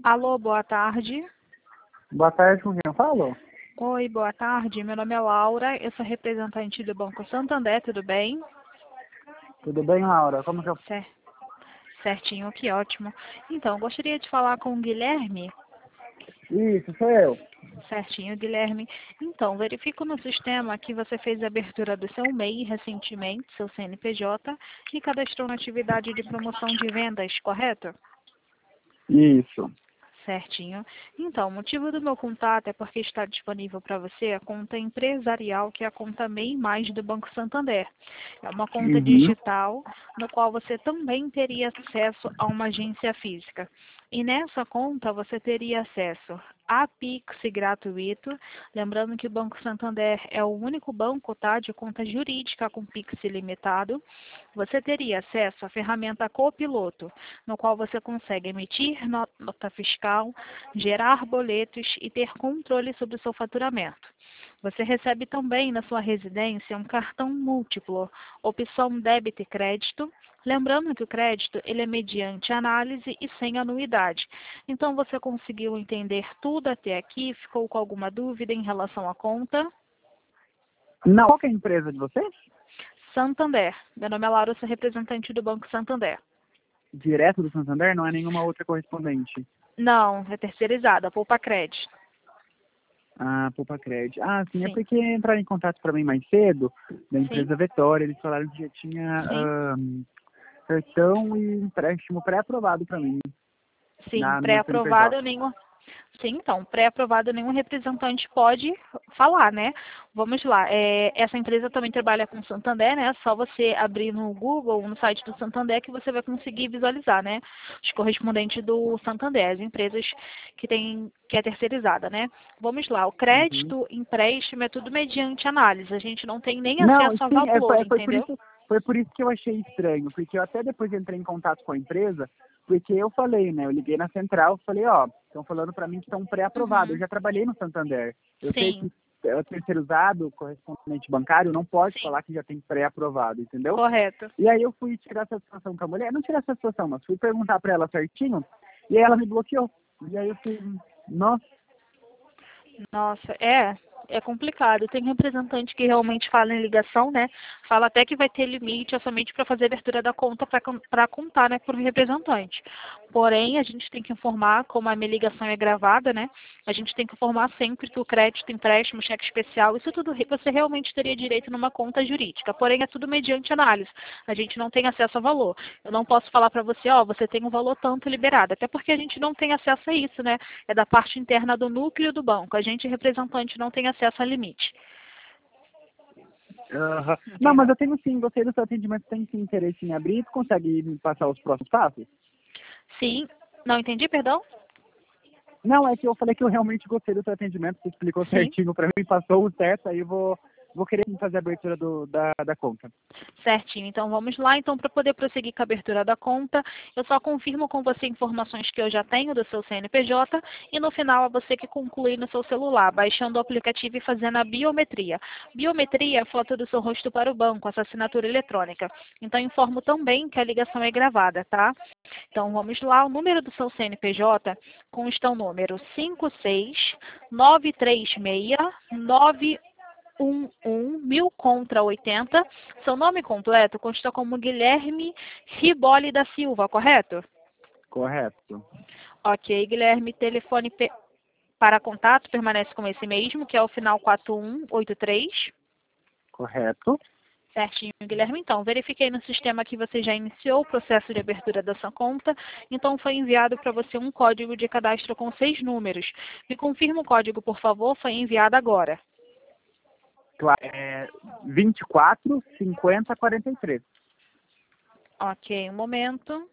Alô, boa tarde. Boa tarde, com quem eu falo? Oi, boa tarde. Meu nome é Laura, eu sou representante do Banco Santander, tudo bem? Tudo bem, Laura? Como que eu... Cer- Certinho, que ótimo. Então, gostaria de falar com o Guilherme. Isso, sou eu. Certinho, Guilherme. Então, verifico no sistema que você fez a abertura do seu MEI recentemente, seu CNPJ, e cadastrou na atividade de promoção de vendas, correto? Isso. Certinho. Então, o motivo do meu contato é porque está disponível para você a conta empresarial, que é a conta MEI Mais do Banco Santander. É uma conta Uhum. digital, no qual você também teria acesso a uma agência física. E nessa conta você teria acesso a Pix gratuito, lembrando que o Banco Santander é o único banco, tá, de conta jurídica com Pix ilimitado. Você teria acesso à ferramenta Copiloto, no qual você consegue emitir nota fiscal, gerar boletos e ter controle sobre o seu faturamento. Você recebe também na sua residência um cartão múltiplo, opção débito e crédito. Lembrando que o crédito ele é mediante análise e sem anuidade. Então você conseguiu entender tudo até aqui? Ficou com alguma dúvida em relação à conta? Não, qual que é a empresa de vocês? Santander. Meu nome é Laura, eu sou representante do Banco Santander. Direto do Santander? Não é nenhuma outra correspondente? Não, é terceirizada, Poupa Crédito. Ah, Poupa Crédito. Ah, sim, é Sim, porque entraram em contato para mim mais cedo, da sim, empresa Vetória, eles falaram que já tinha sim, cartão e empréstimo pré-aprovado para mim, sim, no meu CNPJ. pré-aprovado nenhum. Sim, então, pré-aprovado nenhum representante pode falar, né? Vamos lá, essa empresa também trabalha com Santander, né? Só você abrir no Google, no site do Santander, que você vai conseguir visualizar, né? Os correspondentes do Santander, as empresas que é terceirizada, né? Vamos lá, o Uhum. crédito, empréstimo é tudo mediante análise, a gente não tem nem Não, acesso a sim, valor, foi entendeu? foi por isso que eu achei estranho, porque eu até depois entrei em contato com a empresa, porque eu falei, né, eu liguei na central, falei, ó, estão falando para mim que estão pré-aprovados, eu Uhum. já trabalhei no Santander, eu sei Sim, que o terceirizado, correspondente bancário, não pode sim, falar que já tem pré-aprovado, entendeu? correto. E aí eu fui tirar essa situação com a mulher, não tirar essa situação, mas fui perguntar para ela certinho, e aí ela me bloqueou. E aí eu fui, nossa, Nossa, é complicado. Tem representante que realmente fala em ligação, né? Fala até que vai ter limite é somente para fazer a abertura da conta para contar, né, por um representante. Porém, a gente tem que informar, como a minha ligação é gravada, né? A gente tem que informar sempre que o crédito, empréstimo, cheque especial, isso tudo você realmente teria direito numa conta jurídica. Porém, é tudo mediante análise. A gente não tem acesso a valor. Eu não posso falar para você, ó, você tem um valor tanto liberado, até porque a gente não tem acesso a isso, né? É da parte interna do núcleo do banco. A gente, representante, não tem acesso a limite. aham. Não, mas Entendeu? eu tenho sim, gostei do seu atendimento, tem sim interesse em abrir, tu consegue me passar os próximos passos? Sim. Não entendi, perdão? Não, é que eu falei que eu realmente gostei do seu atendimento, você explicou Sim. certinho para mim, passou o certo, aí vou querer fazer a abertura da conta. Certinho. Então vamos lá. Então, para poder prosseguir com a abertura da conta, eu só confirmo com você informações que eu já tenho do seu CNPJ e no final é você que conclui no seu celular, baixando o aplicativo e fazendo a biometria. Biometria é a foto do seu rosto para o banco, essa assinatura eletrônica. Então informo também que a ligação é gravada, tá? Então vamos lá. O número do seu CNPJ consta o número 56936 1000 contra 80. Seu nome completo consta como Guilherme Riboli da Silva, correto? Correto. Ok, Guilherme, telefone para contato permanece como esse mesmo, que é o final 4183. Correto. Certinho, Guilherme. Então, verifiquei no sistema que você já iniciou o processo de abertura da sua conta. Então, foi enviado para você um código de cadastro com 6 números. Me confirma o código, por favor. Foi enviado agora. 24, 50, 43. Ok, um momento.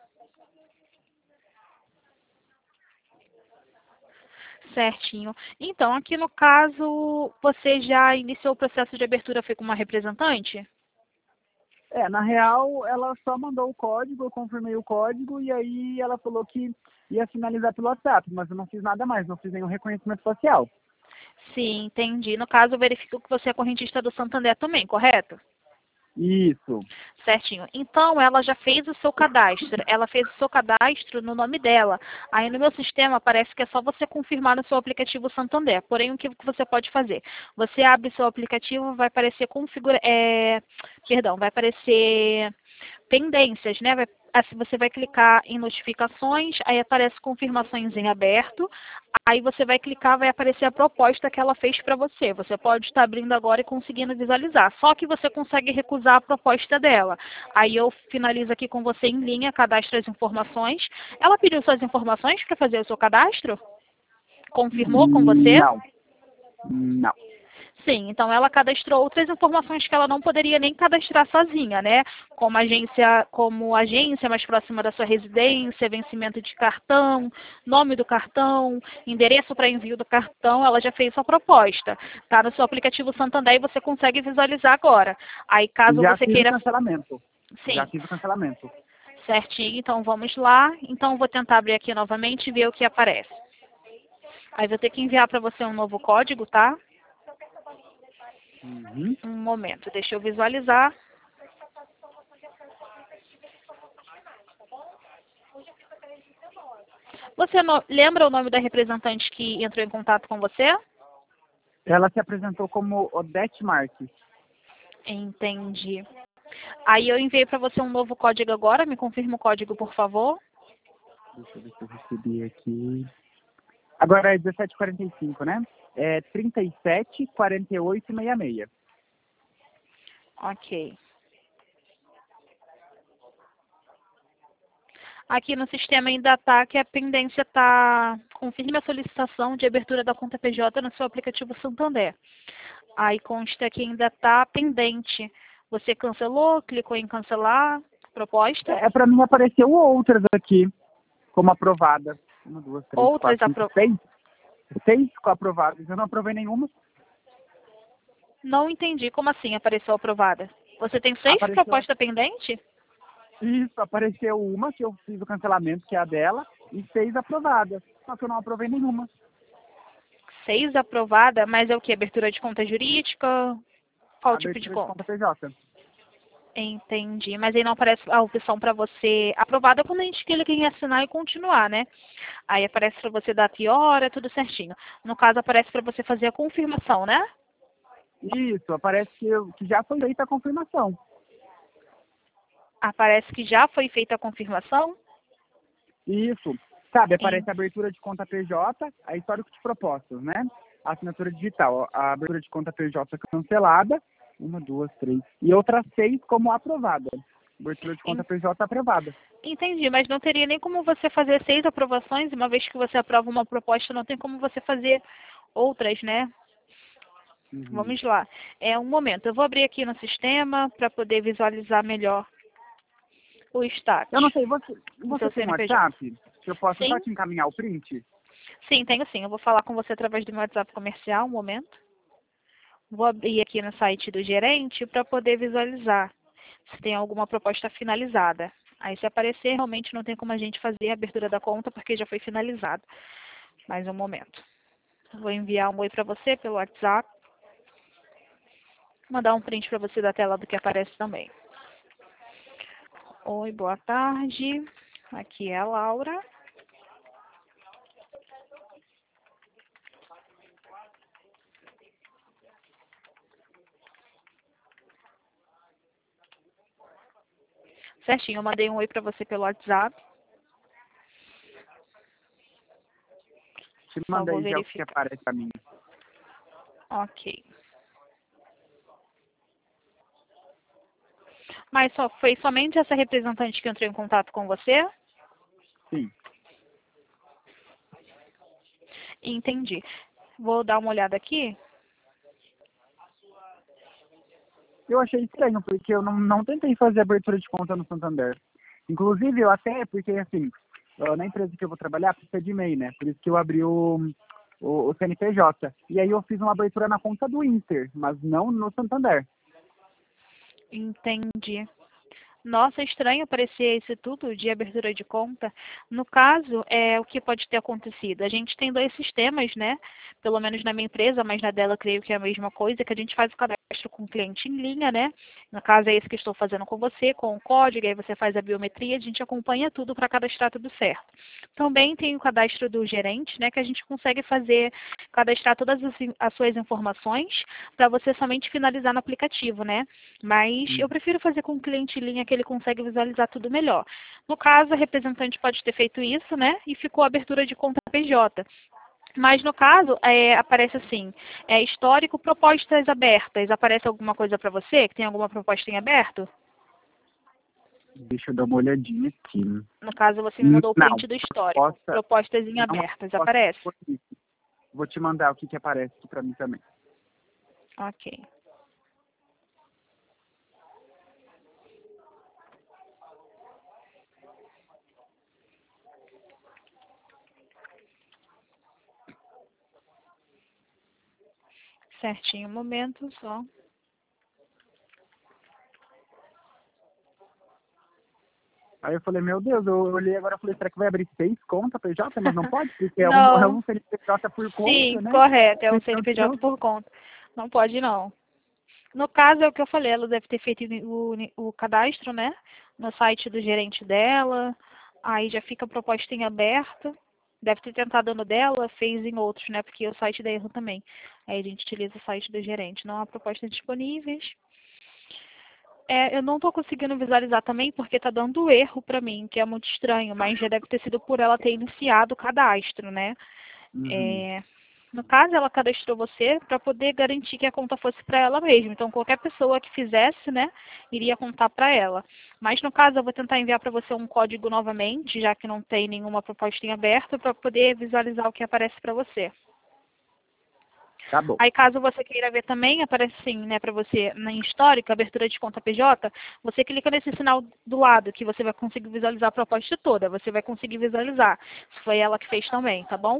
Certinho. Então, aqui no caso, você já iniciou o processo de abertura, foi com uma representante? Na real, ela só mandou o código, eu confirmei o código, e aí ela falou que ia finalizar pelo WhatsApp, mas eu não fiz nada mais, não fiz nenhum reconhecimento facial. Sim, entendi. No caso, eu verifico que você é correntista do Santander também, correto? Isso. Certinho. Então, ela já fez o seu cadastro. Ela fez o seu cadastro no nome dela. Aí, no meu sistema, parece que é só você confirmar no seu aplicativo Santander. Porém, o que você pode fazer? Você abre seu aplicativo, vai aparecer vai aparecer pendências, né? Assim, você vai clicar em notificações, aí aparece confirmações em aberto, aí você vai clicar, vai aparecer a proposta que ela fez para você. Você pode estar abrindo agora e conseguindo visualizar, só que você consegue recusar a proposta dela. Aí eu finalizo aqui com você em linha, cadastro as informações. Ela pediu suas informações para fazer o seu cadastro? Confirmou com você? Não. Não. Sim, então ela cadastrou outras informações que ela não poderia nem cadastrar sozinha, né? Como agência mais próxima da sua residência, vencimento de cartão, nome do cartão, endereço para envio do cartão, ela já fez sua proposta. Tá no seu aplicativo Santander e você consegue visualizar agora. Aí caso Já você fiz queira. o cancelamento. Sim. Já fiz o cancelamento. Certinho, então vamos lá. Então vou tentar abrir aqui novamente e ver o que aparece. Aí vou ter que enviar para você um novo código, tá? Uhum. Um momento, deixa eu visualizar. Você lembra o nome da representante que entrou em contato com você? Ela se apresentou como Odete Marques. Entendi. Aí eu enviei para você um novo código agora. Me confirma o código, por favor. Deixa eu ver se eu recebi aqui. Agora é 1745, né? É 374866. Ok. Aqui no sistema ainda está que a pendência está... Confirme a solicitação de abertura da conta PJ no seu aplicativo Santander. Aí consta que ainda está pendente. Você cancelou, clicou em cancelar, proposta. Para mim apareceu outras aqui, como aprovada. 1, 2, 3, Outras 4, 5, 6. 6 aprovadas. Eu não aprovei nenhuma. Não entendi. Como assim apareceu aprovada? Você tem 6 Apareceu. propostas pendentes? Isso, apareceu uma que eu fiz o cancelamento, que é a dela, e 6 aprovadas. Só que eu não aprovei nenhuma. 6 aprovada, mas é o que? Abertura de conta jurídica? Qual tipo de Abertura de conta? conta PJ. Entendi. Mas aí não aparece a opção para você aprovada quando a gente clica em assinar e continuar, né? Aí aparece para você data e hora, tudo certinho. No caso, aparece para você fazer a confirmação, né? Isso, aparece que já foi feita a confirmação. Aparece que já foi feita a confirmação? Isso. Sabe, aparece a abertura de conta PJ, a histórico de propostas, né? A assinatura digital, a abertura de conta PJ cancelada, 1, 2, 3. E outras 6 como aprovada. Abertura de conta PJ aprovada. Entendi, mas não teria nem como você fazer 6 aprovações, uma vez que você aprova uma proposta, não tem como você fazer outras, né? Uhum. Vamos lá. Um momento, eu vou abrir aqui no sistema para poder visualizar melhor o status. Eu não sei, você tem um WhatsApp? Que eu posso só te encaminhar o print? Sim, tenho sim. Eu vou falar com você através do meu WhatsApp comercial, um momento. Vou abrir aqui no site do gerente para poder visualizar se tem alguma proposta finalizada. Aí se aparecer, realmente não tem como a gente fazer a abertura da conta porque já foi finalizado. Mais um momento. Vou enviar um oi para você pelo WhatsApp. Mandar um print para você da tela do que aparece também. Oi, boa tarde. Aqui é a Laura. Certinho, eu mandei um oi para você pelo WhatsApp. Te mandei já o que aparece para mim. Ok. Mas foi somente essa representante que entrou em contato com você? Sim. Entendi. Vou dar uma olhada aqui. Eu achei estranho, porque eu não tentei fazer abertura de conta no Santander. Inclusive, eu até, porque assim, na empresa que eu vou trabalhar, precisa de MEI, né? Por isso que eu abri o CNPJ. E aí eu fiz uma abertura na conta do Inter, mas não no Santander. Entendi. Nossa, é estranho aparecer esse tudo de abertura de conta. No caso, o que pode ter acontecido? A gente tem dois sistemas, né? Pelo menos na minha empresa, mas na dela creio que é a mesma coisa, que a gente faz o cadastro com o cliente em linha, né? No caso é esse que estou fazendo com você, com o código, aí você faz a biometria, a gente acompanha tudo para cadastrar tudo certo. Também tem o cadastro do gerente, né? Que a gente consegue cadastrar todas as suas informações para você somente finalizar no aplicativo, né? Mas eu prefiro fazer com o cliente em linha que ele consegue visualizar tudo melhor. No caso, a representante pode ter feito isso, né? E ficou a abertura de conta PJ. Mas no caso, aparece assim, histórico, propostas abertas. Aparece alguma coisa para você, que tem alguma proposta em aberto? Deixa eu dar uma olhadinha aqui. No caso, você me mandou o Não, print do histórico. Propostas em abertas. Aparece? Vou te mandar o que aparece aqui para mim também. Ok. Certinho, um momento só. Aí eu falei, meu Deus, eu olhei agora e falei, será que vai abrir 6 contas PJ? Mas não pode, porque é Não. um CNPJ por conta, Sim, né? correto, é um Então, CNPJ por conta. Não pode, não. No caso, é o que eu falei, ela deve ter feito o cadastro, né? No site do gerente dela. Aí já fica a proposta em aberto. Deve ter tentado no dela, fez em outros, né? Porque o site da erro também. Aí a gente utiliza o site do gerente. Não há propostas disponíveis. Eu não estou conseguindo visualizar também porque está dando erro para mim, que é muito estranho. Mas já deve ter sido por ela ter iniciado o cadastro, né? No caso, ela cadastrou você para poder garantir que a conta fosse para ela mesma. Então, qualquer pessoa que fizesse, né, iria contar para ela. Mas, no caso, eu vou tentar enviar para você um código novamente, já que não tem nenhuma proposta em aberto, para poder visualizar o que aparece para você. Tá bom. Aí, caso você queira ver também, aparece assim, né, para você, na histórico, abertura de conta PJ, você clica nesse sinal do lado, que você vai conseguir visualizar a proposta toda. Você vai conseguir visualizar se foi ela que fez também, tá bom?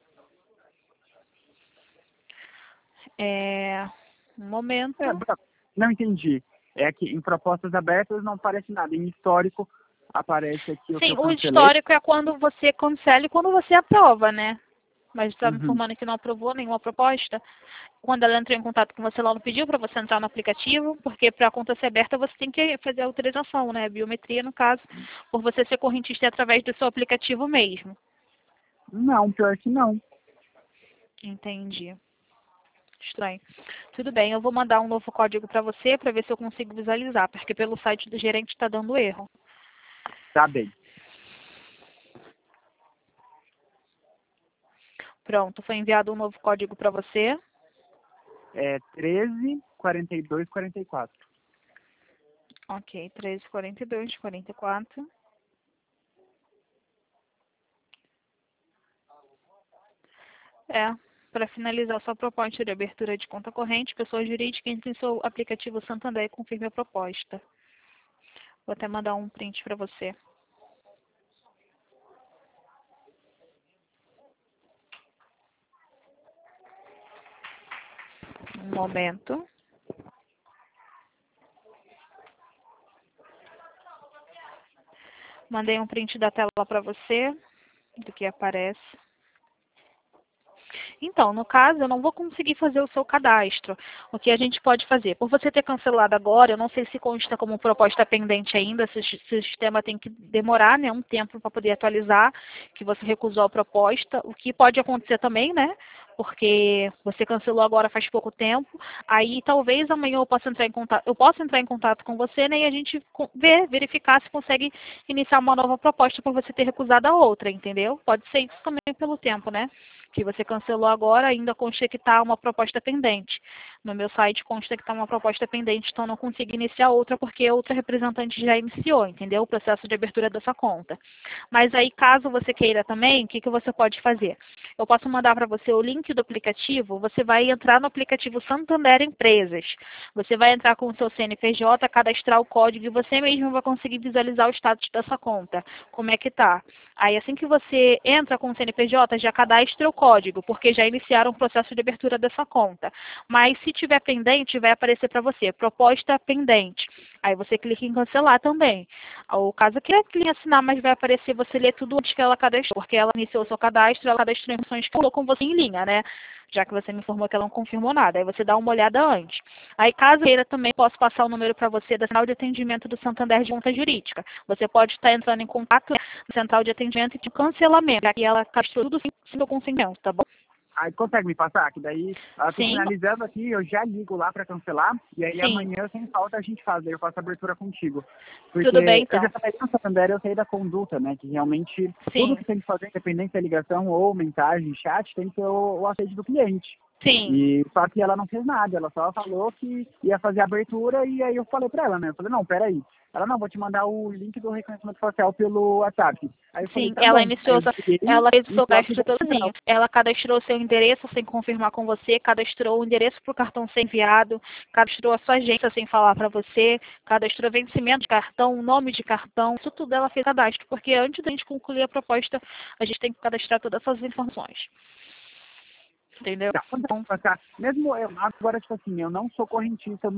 Um momento. Não entendi. É que em propostas abertas não aparece nada. Em histórico aparece aqui o que Sim, eu o cancelei. histórico é quando você cancela e quando você aprova, né? Mas está me Uhum. informando que não aprovou nenhuma proposta. Quando ela entrou em contato com você, ela não pediu para você entrar no aplicativo, porque para a conta ser aberta você tem que fazer a autorização, né? Biometria, no caso, por você ser correntista através do seu aplicativo mesmo. Não, pior que não. Entendi. Estranho. Tudo bem, eu vou mandar um novo código para você para ver se eu consigo visualizar, porque pelo site do gerente está dando erro. Tá bem. Pronto, foi enviado um novo código para você. É 134244. Ok, 1342, 44. Para finalizar sua proposta de abertura de conta corrente, pessoa jurídica entre em seu aplicativo Santander e confirme a proposta. Vou até mandar um print para você. Um momento. Mandei um print da tela para você, do que aparece. Então, no caso, eu não vou conseguir fazer o seu cadastro. O que a gente pode fazer? Por você ter cancelado agora, eu não sei se consta como proposta pendente ainda, se o sistema tem que demorar, né, um tempo para poder atualizar, que você recusou a proposta. O que pode acontecer também, né? Porque você cancelou agora faz pouco tempo, aí talvez amanhã eu possa entrar em contato com você, né, e a gente verificar se consegue iniciar uma nova proposta por você ter recusado a outra, entendeu? Pode ser isso também pelo tempo, né? Que você cancelou agora, ainda consta que está uma proposta pendente. No meu site consta que está uma proposta pendente, então não consigo iniciar outra porque outra representante já iniciou, entendeu? O processo de abertura dessa conta. Mas aí, caso você queira também, o que você pode fazer? Eu posso mandar para você o link do aplicativo, você vai entrar no aplicativo Santander Empresas. Você vai entrar com o seu CNPJ, cadastrar o código e você mesmo vai conseguir visualizar o status dessa conta. Como é que tá? Aí, assim que você entra com o CNPJ, já cadastra o código, porque já iniciaram o processo de abertura dessa conta. Mas se tiver pendente, vai aparecer para você, proposta pendente. Aí você clica em cancelar também. O caso que é clicar em assinar, mas vai aparecer você ler tudo antes que ela cadastrou, porque ela iniciou o seu cadastro, ela cadastrou informações que falou com você em linha, né? Já que você me informou que ela não confirmou nada. Aí você dá uma olhada antes. Aí, caso queira, também posso passar o número para você da Central de Atendimento do Santander de Conta Jurídica. Você pode estar entrando em contato na Central de Atendimento e de cancelamento. Aqui ela cadastrou tudo sem seu consentimento, tá bom? Aí consegue me passar? Que daí eu tô Sim, finalizando aqui, eu já ligo lá para cancelar, e aí sim. amanhã, sem falta, a gente faz, aí eu faço a abertura contigo. Tudo bem, Porque eu então. já trabalhei no Santander, eu sei da conduta, né? Que realmente tudo Sim, que tem que fazer, independente da ligação ou mensagem, chat, tem que ter o aceite do cliente. sim. E só que ela não fez nada, ela só falou que ia fazer a abertura e aí eu falei pra ela, né? Eu falei, não, peraí. Ela, não, vou te mandar o link do reconhecimento facial pelo WhatsApp. Aí eu falei, Sim, tá ela bom. Aí iniciou, eu peguei ela fez o e seu só cadastro fiz a sozinho. Ela cadastrou o seu endereço sem confirmar com você, cadastrou o endereço para o cartão ser enviado, cadastrou a sua agência sem falar para você, cadastrou vencimento de cartão, nome de cartão, isso tudo ela fez cadastro, porque antes da gente concluir a proposta, a gente tem que cadastrar todas essas informações. Entendeu? Tá, Então, passar. Mesmo eu, agora, tipo assim, eu não sou correntista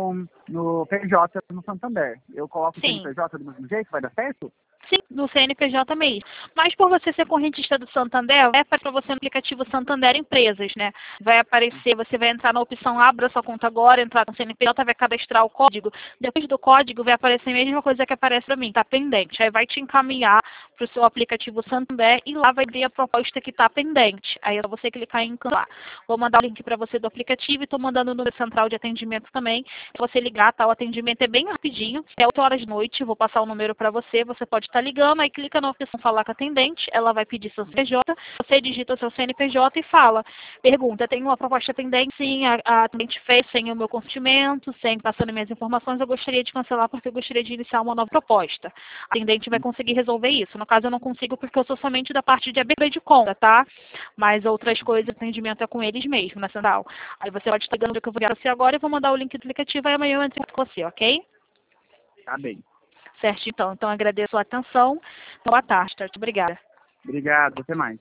no PJ no Santander. Eu coloco o sim. CNPJ do mesmo jeito, vai dar certo? Sim, no CNPJ mesmo. Mas por você ser correntista do Santander, vai aparecer para você no aplicativo Santander Empresas, né? Vai aparecer, você vai entrar na opção Abra sua conta agora, entrar no CNPJ, vai cadastrar o código. Depois do código vai aparecer a mesma coisa que aparece para mim, tá pendente. Aí vai te encaminhar para o seu aplicativo Santander e lá vai ver a proposta que está pendente. Aí é só você clicar em cancelar. Vou mandar o link para você do aplicativo e estou mandando o número central de atendimento também. Se você ligar, tá? O atendimento é bem rapidinho, é 8 horas da noite, vou passar o número para você, você pode estar ligando, aí clica na opção falar com a atendente, ela vai pedir seu CNPJ, você digita o seu CNPJ e fala, pergunta, tem uma proposta pendente? Sim, a atendente fez sem o meu consentimento, sem passando minhas informações, eu gostaria de cancelar porque eu gostaria de iniciar uma nova proposta. A atendente vai conseguir resolver isso. No caso, eu não consigo porque eu sou somente da parte de abertura de conta, tá? Mas outras coisas, atendimento é com eles mesmo, na central. Aí você pode estar ligando que eu vou ligar você agora e vou mandar o link do aplicativo, aí amanhã eu entro com você, ok? Tá bem. Certo, então. Então, agradeço a atenção. Boa tarde, tá? Obrigada. Obrigado, até mais.